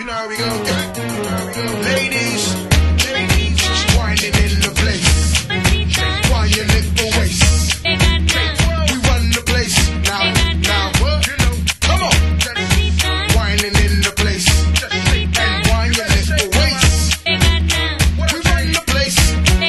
know how we go. Ladies, just whining in the place. Whine your little waist. We run the place. Now, what? Come on. Whining in the place. And whine your little waist. We run the place.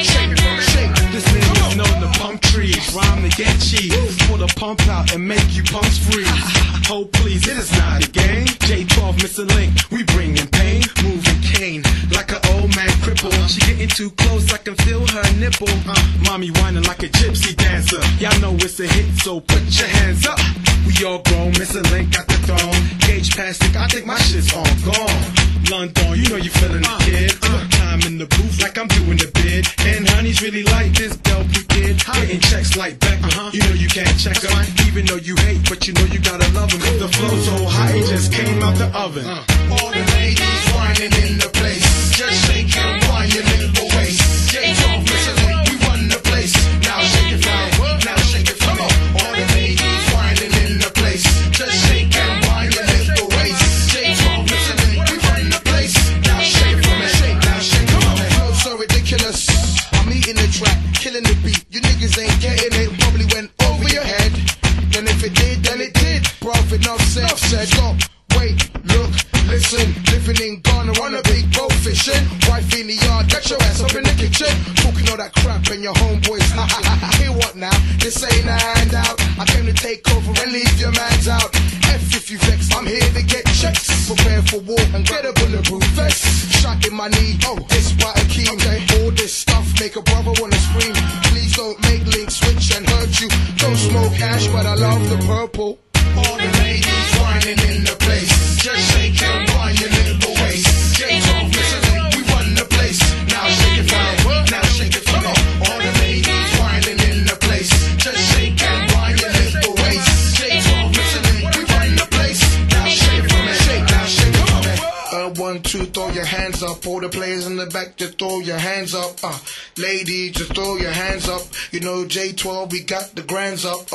Shake. This nigga's known to pump trees, rhyme to get cheese, pull the pump out and make you pumps freeze. Oh please, it is not a game. J12 missing link, we bringing pain, moving cane like an old man cripple. She getting too close, I can feel her nipple. Mommy whining like a gypsy dancer. Y'all know it's a hit, so put your hands up. We all grown, missing link got the throne. Gauge plastic, I think my shit's all gone. London, you know you feeling the kid. Time in the booth like I'm doing the bid. And honeys really like this Delphi kid. Getting checks like Beckham. You know you can't check them. Even though you hate, but you know you gotta love them. The flow so high, it just came out the oven. All the ladies whining in the place. Just shake and whine your little waist. J12 missing link, we run the place. Now shake it fine, now shake it fine. All the ladies whining in the place. Just shake and whine your little waist. J12 missing link, we run the place. Now shake it for me, now shake it for me. Flow so ridiculous, I'm eating the track, killing the beat. You niggas ain't getting it, probably went over your head. And if it did, then it did. Bruv, enough said. Stop, wait, look, listen. Living in Ghana on a big boat fishing. Wife in the yard, get your ass up in the kitchen. Talking all that crap and your homeboys. Hear what now? This ain't a handout. I came to take over and leave your mans out. F if you vex, I'm here to get checks. Prepare for war and get a bulletproof vest. Shot in my knee, it's what a key. Okay. All this stuff make a brother wanna scream. Please don't make links switch and hurt you. Don't smoke ash, but I love the purple. All the ladies whining in the place. Just shake and whine your little waist. J12 missing link, we run the place. Now shake it fine, now shake it fine. All the ladies whining in the place. Just shake and whine your little waist. J12 missing link, we run the place. Now shake it for me, now shake it for me. 1, 2, throw your hands up. All the players in the back, just throw your hands up. Ladies, just throw your hands up. You know J12, we got the grands up.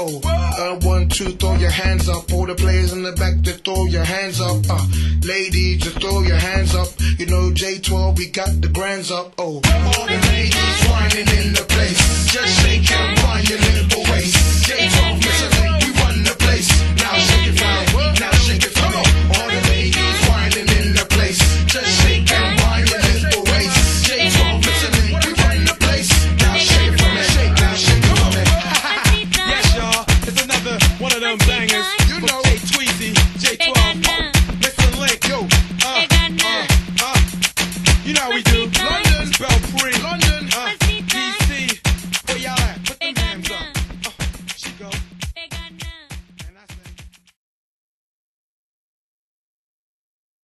1, 2, throw your hands up. All the players in the back, just throw your hands up. Ladies, just throw your hands up. You know J12, we got the grands up. All the ladies whining in the place. Just shake and whine your little waist. J12 missing link, we run the place. Now shake it fine, now shake it fine. All the ladies whining in the place. Just shake and whine your little waist. J12 missing link, we run the place. Now shake it for me, now shake it for me. Yes, y'all, it's another one of them bangers. You know, J Tweezy, J12, missing link, yo. You know how we do.